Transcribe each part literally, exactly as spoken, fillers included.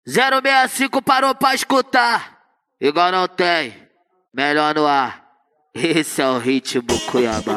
zero seis cinco parou pra escutar. Igual não tem, melhor no ar. Esse é o ritmo Cuiabá.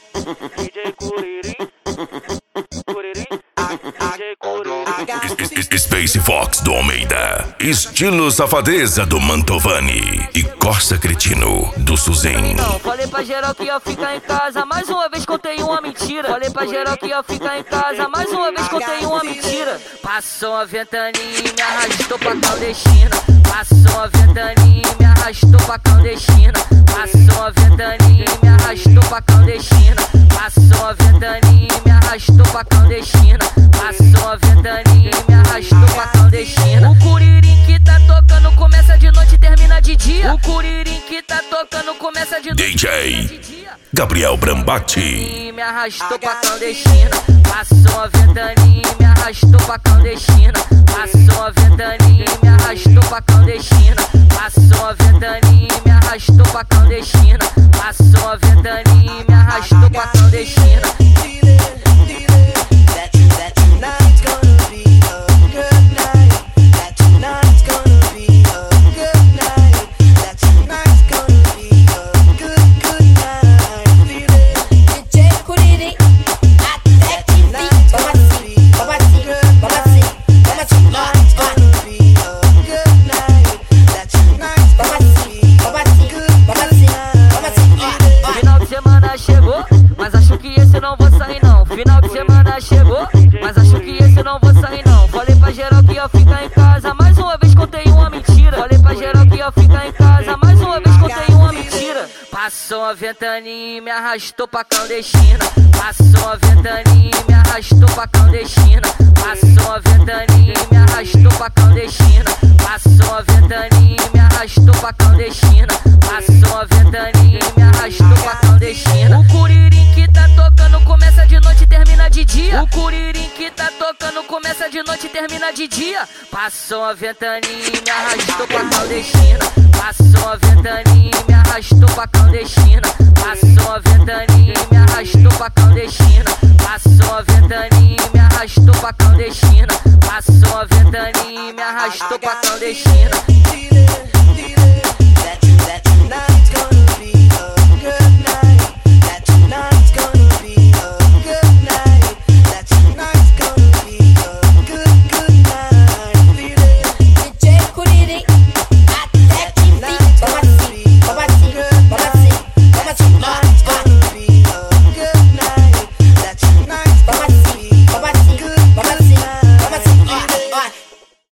Space Fox do Almeida, estilo Safadeza do Mantovani e Corsa Cretino do Suzin. Não, falei pra geral que ia ficar em casa, mais uma vez contei uma mentira. Falei pra geral que ia ficar em casa, mais uma vez contei uma mentira. Passou a ventania e me arrastou pra clandestina. Passou a ventania e me arrastou pra clandestina. Passou a ventania e me arrastou pra clandestina. Passou a ventania e me arrastou pra clandestina. Passou a ventania e me arrastou pra clandestina. O curirim que tá tocando começa de noite e termina de dia. O curirim que tá tocando começa de noite D J Gabriel Brambati. Me arrastou pra clandestina. Passou a ventania e me arrastou pra clandestina. Passou a ventania e me arrastou pra clandestina. Passou a ventania e me arrastou pra clandestina. Passou a ventania e me arrastou pra clandestina. Chegou, mas acho que esse não vou sair não. Final de semana chegou, mas acho que esse não vou sair não. Falei pra geral que ia ficar em casa, mais uma vez contei uma mentira. Falei pra geral que ia ficar em casa, mais uma vez contei uma mentira. Passou a ventania e me arrastou pra clandestina. Passou a ventania e me arrastou pra clandestina. Passou a ventania e me arrastou pra clandestina. Passou a ventania e me arrastou pra clandestina. Passou a ventania e me arrastou pra clandestina. O curirim que tá tocando começa de noite e termina de dia. O curirim que tá tocando começa de noite e termina de dia. Passou a ventania e me arrastou pra clandestina. Passou a ventania e me arrastou pra clandestina. Passou a ventania e me arrastou pra clandestina. Passou a ventania e me arrastou pra clandestina. Passou a ventania e me arrastou pra clandestina.